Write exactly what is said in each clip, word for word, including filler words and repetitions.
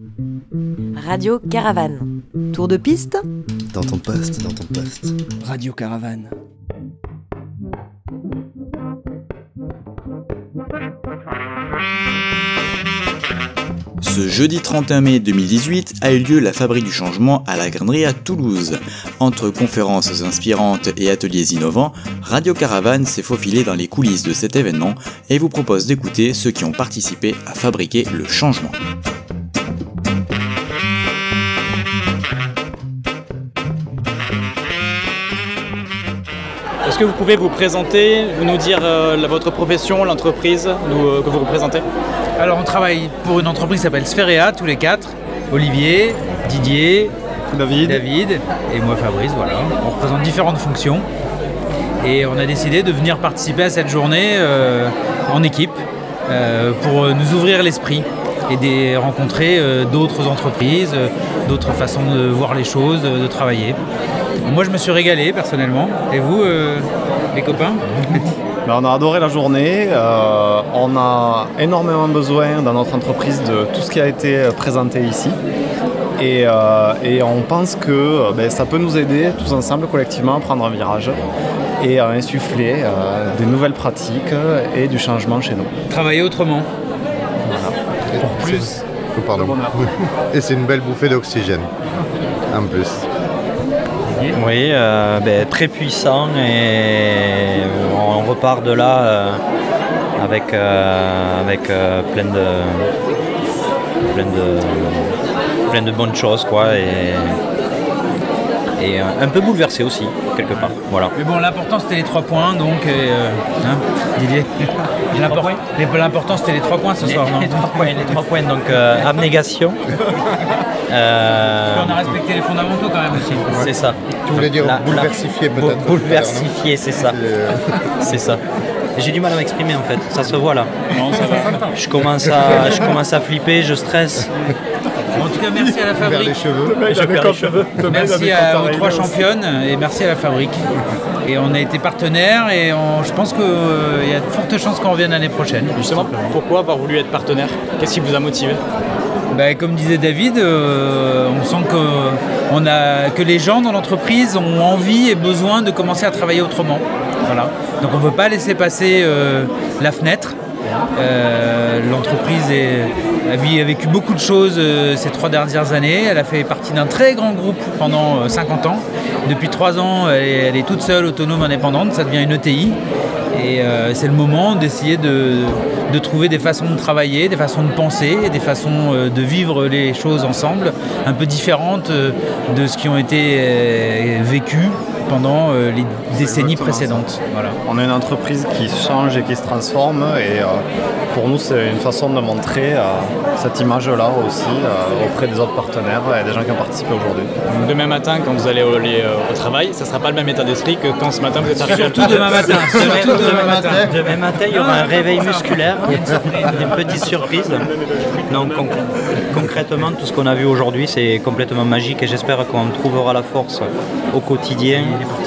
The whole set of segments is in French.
Radio Caravane. Tour de piste Dans ton poste, dans ton poste. Radio Caravane. Ce jeudi trente et un mai deux mille dix-huit a eu lieu la Fabrique du Changement à la Grainerie à Toulouse. Entre conférences inspirantes et ateliers innovants, Radio Caravane s'est faufilé dans les coulisses de cet événement et vous propose d'écouter ceux qui ont participé à fabriquer le changement. Est-ce que vous pouvez vous présenter, vous nous dire euh, votre profession, l'entreprise nous, euh, que vous représentez ? Alors on travaille pour une entreprise qui s'appelle Sphéréa, tous les quatre. Olivier, Didier, David. David et moi Fabrice, voilà. On représente différentes fonctions et on a décidé de venir participer à cette journée euh, en équipe euh, pour nous ouvrir l'esprit et de rencontrer euh, d'autres entreprises, euh, d'autres façons de voir les choses, de, de travailler. Moi je me suis régalé personnellement. Et vous, euh, les copains ? Ben, on a adoré la journée, euh, on a énormément besoin dans notre entreprise de tout ce qui a été présenté ici et, euh, et on pense que ben, ça peut nous aider tous ensemble collectivement à prendre un virage et à insuffler euh, des nouvelles pratiques et du changement chez nous. Travailler autrement. Voilà. Pour plus. Oh, pardon. Et c'est une belle bouffée d'oxygène en plus. Oui, euh, ben, très puissant et on repart de là euh, avec, euh, avec euh, plein, de, plein, de, plein de bonnes choses quoi, et, et un peu bouleversé aussi quelque part. Voilà. Mais bon, l'important c'était les trois points donc, et, euh, hein, Didier. L'import- L'important c'était les trois points ce Les, soir, non les trois points, les trois points donc euh, abnégation. Euh, On a respecté les fondamentaux quand même aussi. Tu c'est ça. voulais dire La- bouleversifier la- peut-être. Bouleversifier, c'est ça. Euh, C'est ça. J'ai du mal à m'exprimer en fait, ça se voit là. Non, ça va. Je commence à, je commence à flipper, je stresse. En tout cas, merci à la vers les fabrique. cheveux. Je perds les cheveux. Merci à- aux trois championnes et merci à la fabrique. Et on a été partenaires et on- je pense qu'il y a de fortes chances qu'on revienne l'année prochaine. Justement, pourquoi avoir voulu être partenaire ? Qu'est-ce qui vous a motivé ? Bah, comme disait David, euh, on sent que, on a, que les gens dans l'entreprise ont envie et besoin de commencer à travailler autrement. Voilà. Donc on ne veut pas laisser passer euh, la fenêtre. Euh, l'entreprise est, a, vi- a vécu beaucoup de choses euh, ces trois dernières années. Elle a fait partie d'un très grand groupe pendant euh, cinquante ans. Depuis trois ans, elle est, elle est toute seule, autonome, indépendante. Ça devient une E T I. Et euh, c'est le moment d'essayer de, de trouver des façons de travailler, des façons de penser, des façons euh, de vivre les choses ensemble, un peu différentes euh, de ce qui ont été euh, vécues pendant euh, les décennies précédentes. Voilà. On est une entreprise qui change et qui se transforme et euh, pour nous c'est une façon de montrer euh, cette image-là aussi euh, auprès des autres partenaires et des gens qui ont participé aujourd'hui. Demain matin, quand vous allez au, aller, euh, au travail, ça ne sera pas le même état d'esprit que quand ce matin vous êtes arrivé. Surtout demain matin. Surtout demain matin. Demain matin, il y aura un réveil musculaire, une petite surprise. Donc con- concrètement, tout ce qu'on a vu aujourd'hui, c'est complètement magique et j'espère qu'on trouvera la force au quotidien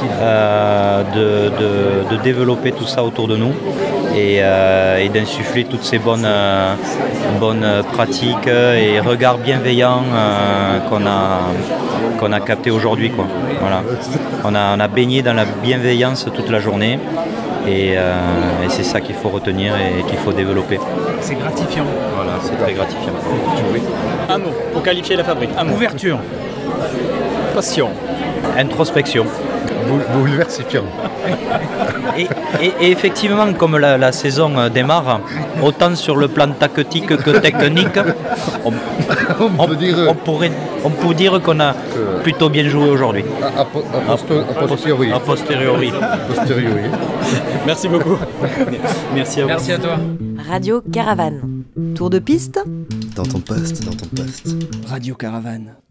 euh, de, de, de développer tout ça autour de nous et, euh, et d'insuffler toutes ces bonnes, euh, bonnes pratiques et regards bienveillants euh, qu'on a, qu'on a captés aujourd'hui, quoi. Voilà. On a, on a baigné dans la bienveillance toute la journée. Et, euh, et c'est ça qu'il faut retenir et qu'il faut développer. C'est gratifiant. Voilà, c'est très gratifiant. Un mot pour qualifier la fabrique. Un mot. Ouverture. Passion. Introspection. Boule- Bouleversifiant. Et, et- et effectivement, comme la, la saison euh, démarre, autant sur le plan tactique que technique, on, On peut dire, euh, on pourrait, on peut dire qu'on a plutôt bien joué aujourd'hui. A, a, po- a posto- a posteriori. A posteriori. A posteriori. Merci beaucoup. Merci à vous. Merci à toi. Radio Caravane. Tour de piste Dans ton poste, dans ton poste. Radio Caravane.